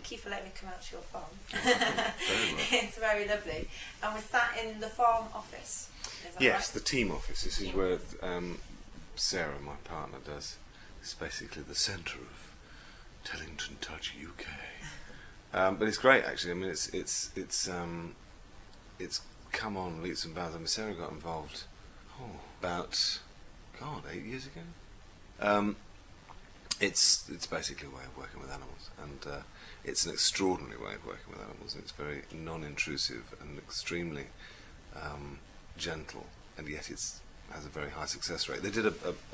thank you for letting me come out to your farm. Very well. It's very lovely. And we're sat in the farm office. Is that Yes, right? the team office. This is Team where office. Sarah, my partner, does. It's basically the centre of Tellington Touch UK. But it's great, actually. I mean, it's come on leaps and bounds. I mean, Sarah got involved about 8 years ago. It's basically a way of working with animals, and it's an extraordinary way of working with animals. It's very non-intrusive and extremely gentle, and yet it has a very high success rate. They did a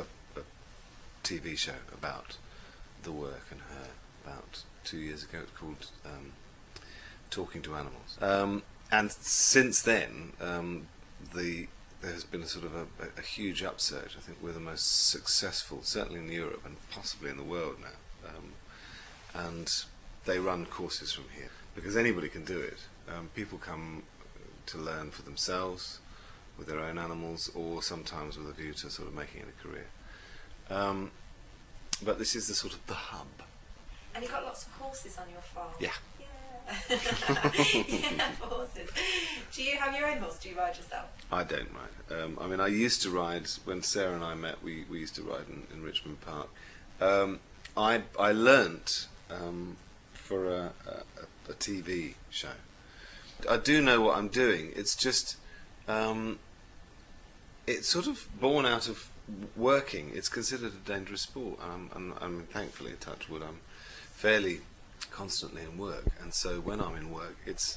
TV show about the work and her about 2 years ago. It's called Talking to Animals, and since then there has been a sort of a huge upsurge. I think we're the most successful, certainly in Europe and possibly in the world now. And they run courses from here because anybody can do it. People come to learn for themselves with their own animals, or sometimes with a view to sort of making it a career. But this is the sort of the hub. And you've got lots of horses on your farm. Yeah. Yeah, horses. Do you have your own horse? Do you ride yourself? I don't ride. I mean, I used to ride, when Sarah and I met, we used to ride in Richmond Park. I learnt for a TV show. I do know what I'm doing. It's just, it's sort of born out of working. It's considered a dangerous sport. I'm thankfully, touch wood, I'm fairly constantly in work, and so when I'm in work, it's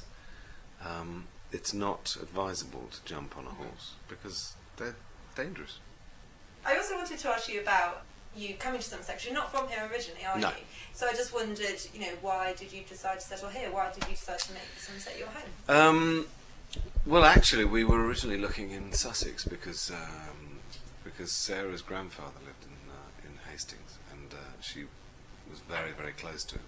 not advisable to jump on a horse because they're dangerous. I also wanted to ask you about you coming to Somerset. You're not from here originally, are No. you? So I just wondered, why did you decide to settle here? Why did you decide to make Somerset your home? Well, actually, we were originally looking in Sussex because Sarah's grandfather lived in Hastings, and she was very, very close to him.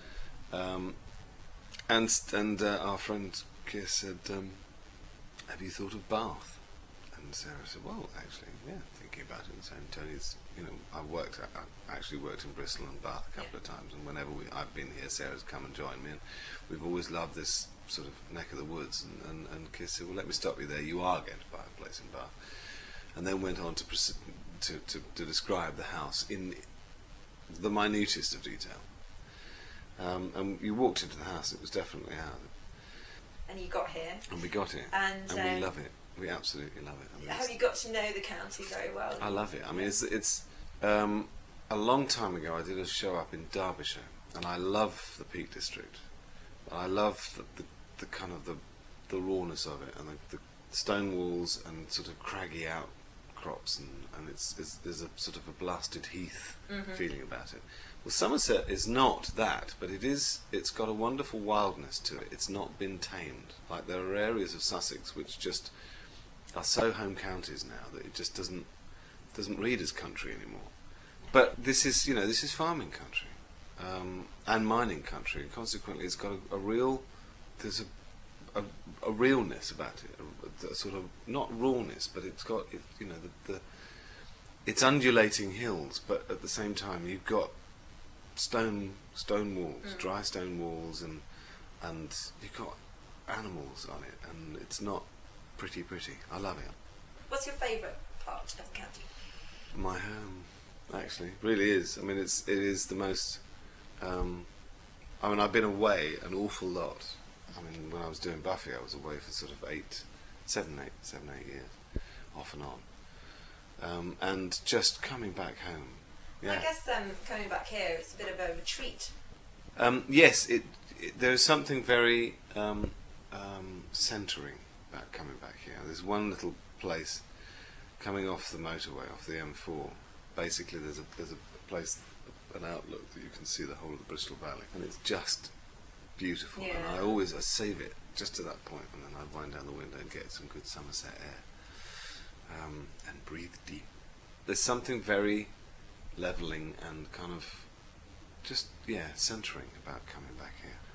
And our friend Keir said, "Have you thought of Bath?" And Sarah said, "Well, actually, yeah, thinking about it." And so Tony's, I actually worked in Bristol and Bath a couple of times, and whenever I've been here, Sarah's come and joined me, and we've always loved this sort of neck of the woods. And Keir said, "Well, let me stop you there. You are going to buy a place in Bath," and then went on to describe the house in the minutest of detail. And you walked into the house, it was definitely ours. And you got here. And we got here. And we love it. We absolutely love it. I mean, have you got to know the county very well? I love it. I mean, it's a long time ago I did a show up in Derbyshire, and I love the Peak District. I love the kind of the rawness of it, and the stone walls and sort of craggy outcrops, and there's a sort of a blasted heath feeling about it. Well, Somerset is not that, but it's got a wonderful wildness to it. It's not been tamed. Like, there are areas of Sussex which just are so home counties now that it just doesn't read as country anymore. But this is farming country, and mining country, and consequently it's got there's a realness about it, a sort of, not rawness, but it's got, it's undulating hills, but at the same time you've got stone walls, dry stone walls, and you've got animals on it, and it's not pretty. I love it. What's your favourite part of the county? My home, actually, really is. I mean, it is the most. I mean, I've been away an awful lot. I mean, when I was doing Buffy, I was away for sort of 7, 8 years, off and on, and just coming back home. Yeah. I guess coming back here, it's a bit of a retreat. Yes, there's something very centering about coming back here. There's one little place coming off the motorway, off the M4. Basically, there's a place, an outlook that you can see the whole of the Bristol Valley, and it's just beautiful. Yeah. And I save it just to that point, and then I wind down the window and get some good Somerset air, and breathe deep. There's something very levelling and kind of just centering about coming back here.